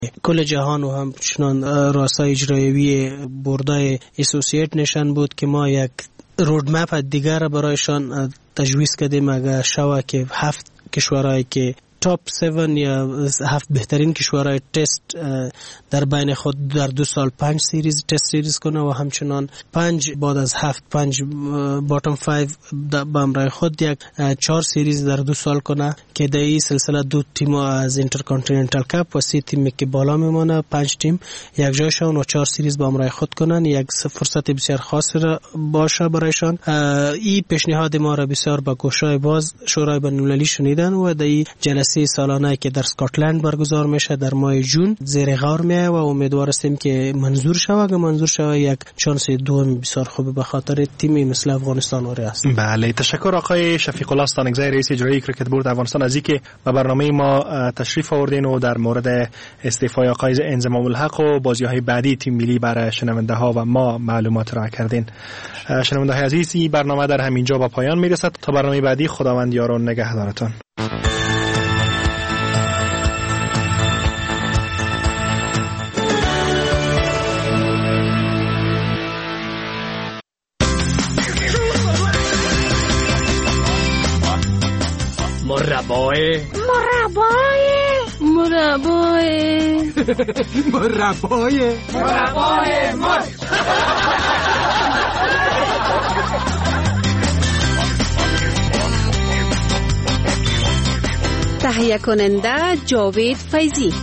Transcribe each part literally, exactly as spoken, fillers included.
کل جهان و همچنان رؤسای اجرایی بوردای اسوسییت نشان بود که ما یک رودمپ دیگر برایشان تجویز کردیم اگر شوه که هفت کشورهایی که تاپ سیون یا هفت بهترین کشورهای تست در بین خود در دو سال پنج سیریز تست سیریز کنه و همچنان پنج بعد از هفت پنج باتم فایو با امرای خود یک چهار سیریز در دو سال کنه که در این سلسله دو تیم از اینترکانتیننتال کپ و سی تیمی که بالا میمانه پنج تیم یک جایشان و چهار سیریز با امرای خود کنن. یک فرصت بسیار خاص باشه برایشان. این پیشنهاد ما را بسیار با گوشای باز شورای بین‌المللی شنیدن و در این جلسه سالانه که در اسکاتلند برگزار میشه در ماه جون زیر غور میه و امیدوار هستیم که منظور شود که منظور شود یک چانس دوم بسیار خوب به خاطر تیمی مثل افغانستان آره است. بله تشکر آقای شفیق الله استانگزی رئیس اجرایی کرکت بورد افغانستان از اینکه به برنامه ما تشریف آوردین و در مورد استعفای آقای انضمام الحق و بازی‌های بعدی تیم ملی برای شنونده ها و ما معلومات را کردین. شنونده های عزیز این برنامه در همین جا به پایان میرسد. تا برنامه بعدی خداوند یار و نگهدارتان. مربای مربای مربای مربای مربای مرد تهیه کننده جاوید فیضی.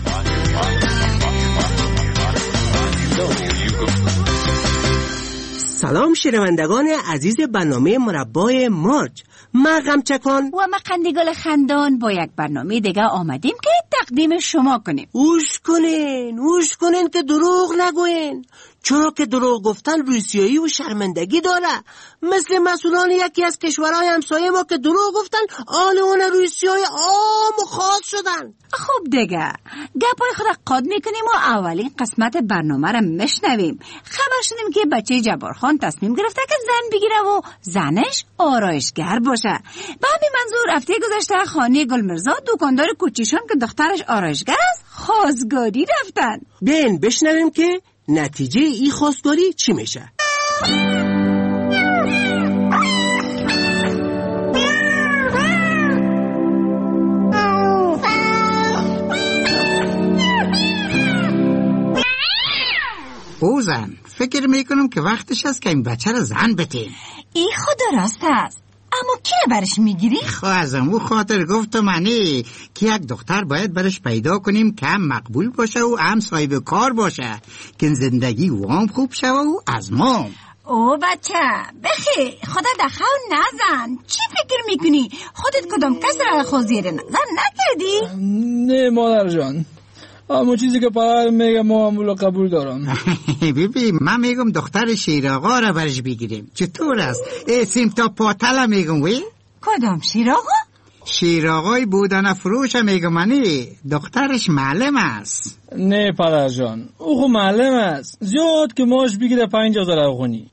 سلام شنوندگان عزیز برنامه مربای مرج. ما غمچکان و ما قندگل خندان با یک برنامه دیگه آمدیم که تقدیم شما کنیم. اوش کنین اوش کنین که دروغ نگوین، چرا که دروغ گفتن روسیایی و شرمندگی داره. مثل مسئولان یکی از کشورهای همسایه ما که دروغ گفتن آل اون روسیای عام و خاص شدن. خب دیگه گپای خود قاد میکنیم و اولین قسمت برنامه را میشنویم. خبر شدیم که بچه جبارخان تصمیم گرفته که زن بگیره و زنش آرایشگر باشه. به همین منظور هفته گذشته خانه گلمرزا دکاندار کوچیشان که دخترش آرایشگر است خواستگاری رفتن. بین بشنویم که نتیجه ای خواستگاری چی میشه. او زن فکر میکنم که وقتش است که این بچه رو زن بتیم. ای خدا راست است، اما کی برش میگیری؟ خب از امو خاطر گفتم منی که یک دختر باید برش پیدا کنیم که هم مقبول باشه و هم صاحب کار باشه که زندگی و هم خوب شوه و از ما. او بچه بخی خدا دخو نزن. چی فکر میکنی؟ خودت کدام کس را خود زیر نظر نکردی؟ نه مادر جان، اما چیزی که پدر میگه معامله قبول دارم. بیبی من میگم دختر شیراغا را برش بگیریم. چطور است؟ سیم تا پاتل میگم وی؟ کدام شیراغا؟ شیراغای بودن فروش میگم منی. دخترش معلم است. نه پدر جان، او خو معلم است. زیاد که ماش بگیره پنج هزار افغانی.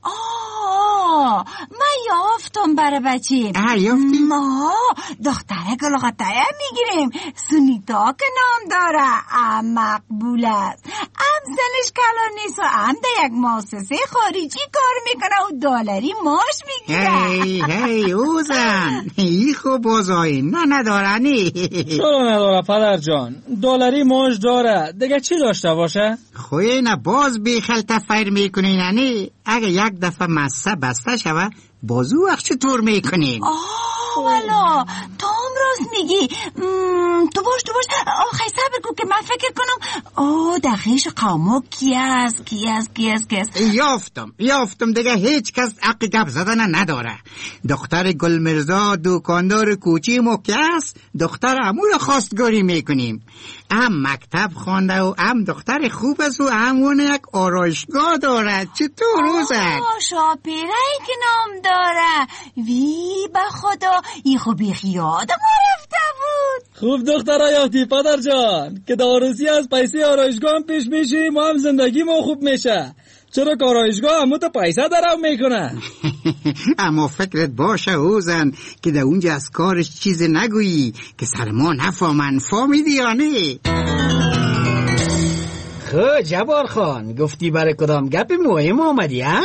من یافتم برای بچیم. آه یافتی؟ ما دختره گلغتایه میگیریم. سونیتا که نام داره، ام مقبول است، ام زنش کلان نیست و ام در یک مؤسسه خارجی کار میکنه و دلاری ماش میگیره. هی هی اوزن ای خوب بازایی نه ندارنی. چرا نداره پدر جان؟ دلاری ماش داره، دیگه چی داشته باشه؟ خوی نه باز بی خلطه فیر میکنی ننی. اگه یک دفعه مسته بسته شوه بازو وقت چطور میکنین؟ آه والا تو هم راست میگی. تو باش تو باش آخی صبر کن که من فکر کنم. آه دقیقش قومو کی است کی است کی است کی است. یافتم یافتم دیگه هیچ کس حق گپ زدن نداره. دختر گلمرزا دکاندار کوچی مو کی است؟ دختر امور خواستگاری میکنیم. هم مکتب خوانده و هم دختر خوب است و همون یک آرایشگاه داره. چطور روزن؟ آه شاپیره که نام داره. وی به خدا ای خوبی خیاد ما رفته بود. خوب دختره یافتی پدر جان که داروسی از پیسه آرایشگاه هم پیش میشی ما هم زندگی ما خوب میشه. چرا که آرایشگاه همو تا پیسه درم میکنه. اما فکرت باشه اوزن که در اونجا از کارش چیز نگویی که سر ما نفهمن. فهمیدی یا نه؟ خب جبار خان، گفتی برای کدام گپ مهم آمدی ها؟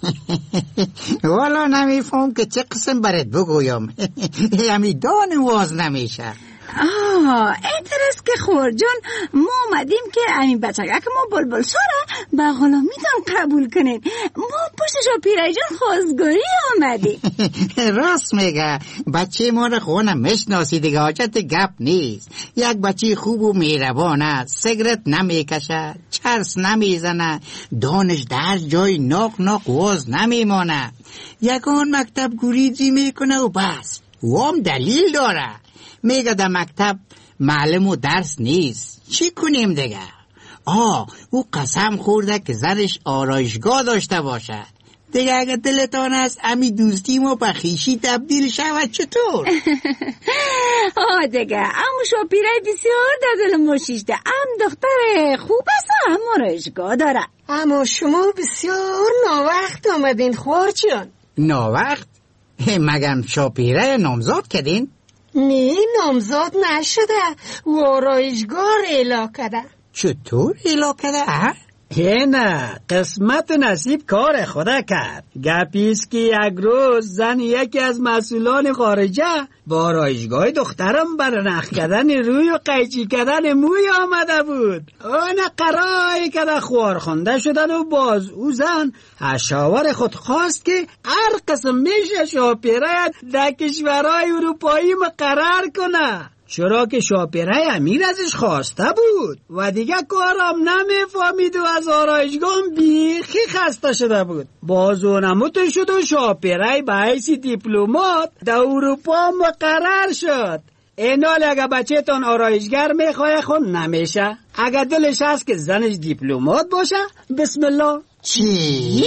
والا نمیفهم که چه قسم برات بگویم. همی دان واز نمیشه. آه اعتراض که خورجان ما آمدیم که این بچگک ما بلبل ساره به غلامیتان قبول کنیم. ما پشتشو پیره جان خواستگاری آمدیم. راست میگه، بچه ما رو خونه مشناسی دیگه، حاجت گپ نیست. یک بچه خوب و مهربانه، سیگرت نمیکشه، چرس نمیزنه، دانش در جای ناک ناک واز نمیمانه، یکان مکتب گریزی میکنه و بس. و هم دلیل داره، میگه در مکتب معلم و درس نیست، چی کنیم دیگه؟ آه او قسم خورده که زنش آرایشگاه داشته باشه. دیگه اگه دلتان است امی دوستی ما به خویشی تبدیل شود چطور؟ آه دیگه امو شاپیره بسیار در دل ما شیشته، ام دختر خوب است و هم آرایشگاه داره. اما شما بسیار ناوقت آمدین خورجان. ناوقت؟ مگم شاپیره نامزاد کردین؟ نه نامزاد نشده و آرایشگاه اعلا کرده. چطور اعلا کرده؟ هی نه، قسمت نصیب کار خدا کرد. گپیست که یک روز زن یکی از مسئولان خارجه با آرایشگاه دخترم بر نخ کردن روی و قیچی کردن موی آمده بود. آن قرایی که در خوارخونده شدن و باز او زن هشاور خود خواست که هر قسم میشه شاپیره در کشورهای اروپایی مقرر کنه، چرا که شاپیره امیر ازش خواسته بود و دیگه کارم نمیفهمید و از آرایشگاه بیخی خسته شده بود. باز اونموت شد و شاپیره به حیث دیپلمات در اروپا مقرر شد. اینال اگه بچه تان آرایشگر میخواه خون نمیشه، اگه دلش هست که زنش دیپلمات باشه بسم الله. چی؟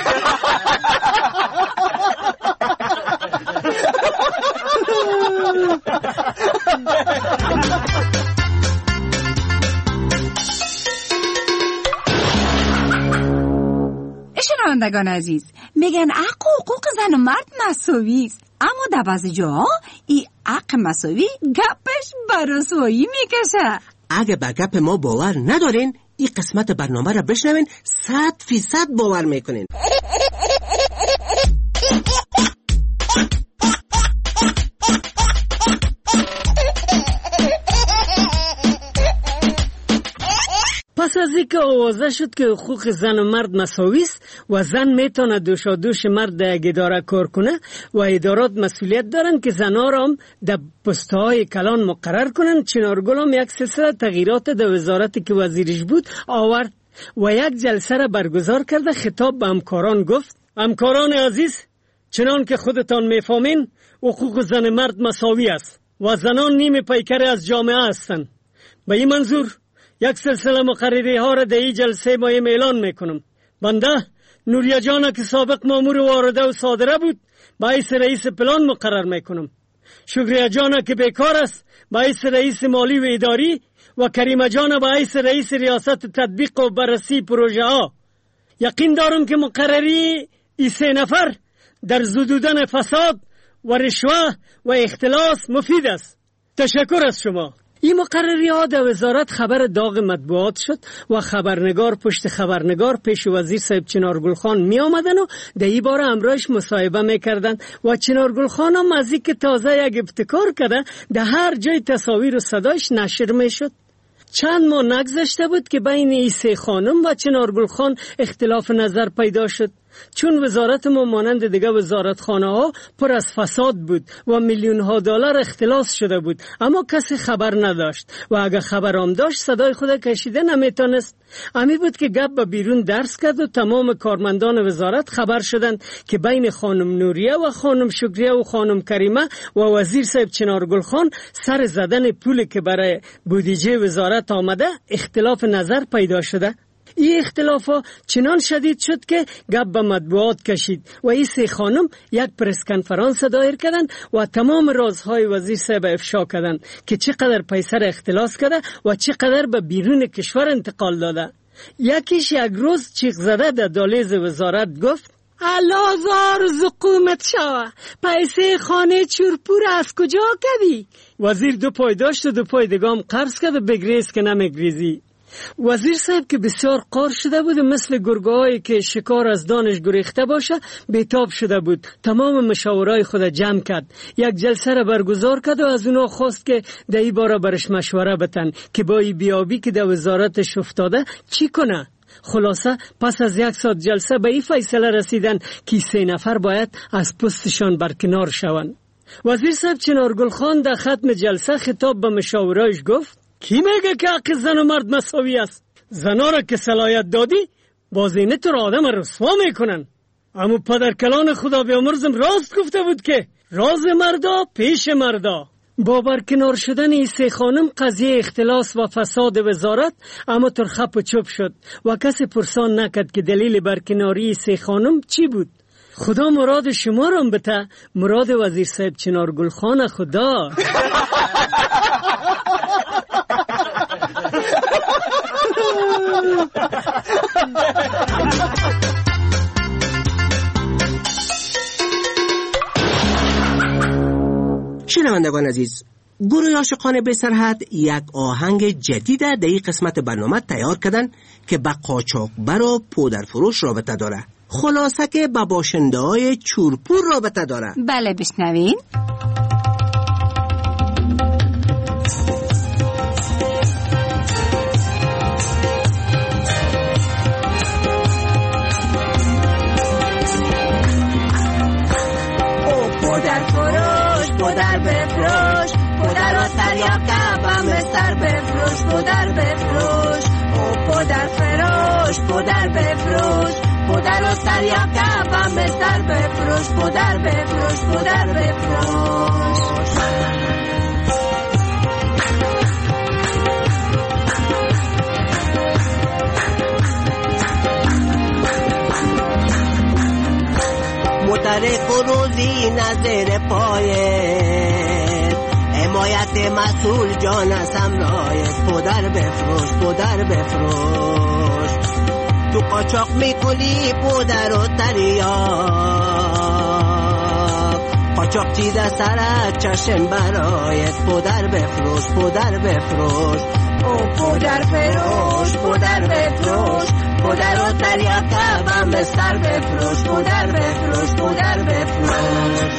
شنوندگان عزیز، میگن حق و حقوق زن و مرد مساوی است، اما در بعضی جاها این حق مساوی گپش بر رسوایی میکشه. اگه به گپ ما باور ندارین این قسمت برنامه را بشنوین، صد فیصد باور میکنین. پس از اینکه آوازه شد که حقوق زن و مرد مساوی است و زن میتونه دوشا دوش مرد در یک اداره کار کنه و ادارات مسئولیت دارن که زنها را هم در پست‌های کلان مقرر کنن، چنارگل هم یک سلسله تغییرات در وزارتی که وزیرش بود آورد و یک جلسه را برگزار کرده. خطاب به همکاران گفت: همکاران عزیز، چنان که خودتان میفهمین حقوق زن مرد مساوی است و زنان نیم پیکر از جامعه هستند. به این منظور یک سلسله مقرری ها را در این جلسه ما اعلان میکنم. بنده نوریه جان که سابق مامور وارده و صادره بود به حیث رئیس پلان مقرر میکنم. شکریه جان که بیکار است به حیث رئیس مالی و اداری و کریمه جان به حیث رئیس ریاست تطبیق و بررسی پروژه ها. یقین دارم که مقرری این سه نفر در زدودن فساد و رشوه و اختلاس مفید است. تشکر از شما. این مقرری ها در وزارت خبر داغ مطبوعات شد و خبرنگار پشت خبرنگار پیش وزیر صاحب چنارگل خان می آمدن و در این بار امرایش مصاحبه می کردن و چنارگل خان هم از این که تازه یک ابتکار کرده در هر جای تصاویر و صدایش نشر می شد. چند ماه نگذشته بود که بین این سه خانم و چنارگل خان اختلاف نظر پیدا شد، چون وزارت ما مانند دیگه وزارتخانه ها پر از فساد بود و میلیون ها دلار اختلاس شده بود، اما کسی خبر نداشت و اگه خبر هم داشت صدای خود کشیده نمیتونست. امی بود که گپ به بیرون درس کرد و تمام کارمندان وزارت خبر شدند که بین خانم نوریه و خانم شکریه و خانم کریمه و وزیر صاحب چنارگل خان سر زدن پولی که برای بودجه وزارت آمده اختلاف نظر پیدا شده. این اختلاف ها چنان شدید شد که گپ به مطبوعات کشید و این سه خانم یک پرس کنفرانس دایر کردن و تمام رازهای وزیر صاحب افشا کردن که چقدر پیسه را اختلاس کرده و چقدر به بیرون کشور انتقال داده. یکیش یک روز چیغ زده در دهلیز وزارت گفت: الازار زقومت شوه، پیسه خانه چورپور از کجا کدی؟ وزیر دو پای داشت و دو پای دگام قرض کرد و بگریز که نمیگریزی. وزیر صاحب که بسیار قار شده بود، مثل گرگه‌هایی که شکار از دانش گریخته باشه بیتاب شده بود. تمام مشاورای خود جمع کرد، یک جلسه را برگزار کرد و از اونا خواست که در این باره برش مشوره بتن که با این بیابی که در وزارتش افتاده چی کنه. خلاصه پس از یک ساعت جلسه به این فیصله رسیدن که سه نفر باید از پستشان برکنار شوند. وزیر صاحب چنارگل خان در ختم جلسه خطاب به مشاورایش گفت: کی میگه که حق زن و مرد مساوی است؟ زنا را که صلاحیت دادی بازینه تو را آدم رسوا میکنن. اما پدر کلان خدا بیامرزم راست گفته بود که راز مردا پیش مردا. با برکنار شدن این سه خانم قضیه اختلاس و فساد وزارت اما تر خپ و چوب شد و کسی پرسان نکرد که دلیل برکناری سه خانم چی بود. خدا مراد شما را بته، مراد وزیر صاحب چنارگل خان خدا. شنوندگان عزیز، گروه عاشقان بی سرحد یک آهنگ جدید در این قسمت برنامه تیار کردن که با قاچاقبر و پودرفروش رابطه داره. خلاصه که با باشنده های چورپور رابطه داره. بله بشنوین. پودر بفروش، پودر و تریاکه بم سر بفروش، پودر بفروش، او پودر فروش، پودر بفروش، پودر و تریاکه بم سر بفروش، پودر بفروش، پودر بفروش. متره قروزی نظر پایت، حمایت مسئول جان سمرایت، پودر بفروش، پودر بفروش. تو قاچاق میکنی پودر و تریاک، قاچاق چیده سرت چشم برایت، پودر بفروش، پودر بفروش. او پودر فروش، پودر بفروش، پودر و تریاکه بم سر بفروش، پودر بفروش، پودر بفروش.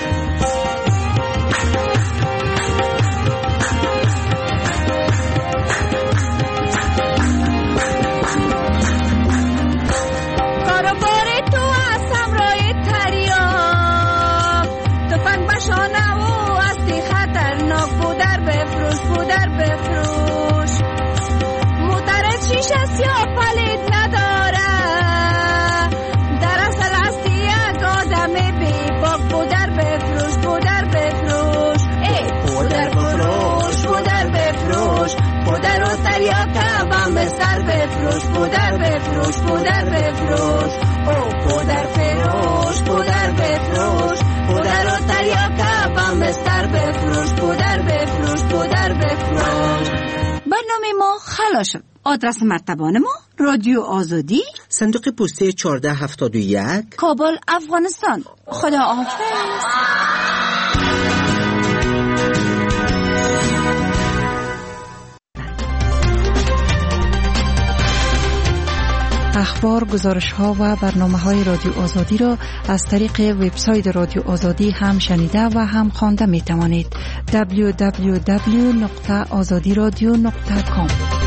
کاروبار تو از سمرای تریاک، تفنگ بشانه و استی خطرناک، پودر بفروش، پودر بفروش. موترت شیشه سیاه پلید نداره، در اصل هستی یک آدم بی باک، پودر بفروش، پودر بفروش. ای پودر بفروش، پودر بفروش، پودر و تریاکه بم سر بفروش، پودر بفروش، پودر بفروش. او پودر فروش، پودر بفروش، پودر و تریاکه بم سر بفروش، پودر بفروش، پودر بفروش. برنامه ما خلاص شد. آدرس مرتبان ما رادیو آزادی، صندوق پستی چهارده هفتاد و یک، کابل، افغانستان. خدا حافظ. اخبار، گزارش‌ها و برنامه‌های رادیو آزادی را از طریق وبسایت رادیو آزادی هم شنیده و هم خوانده می‌توانید. دبلیو دبلیو دبلیو دات آزادی رادیو دات کام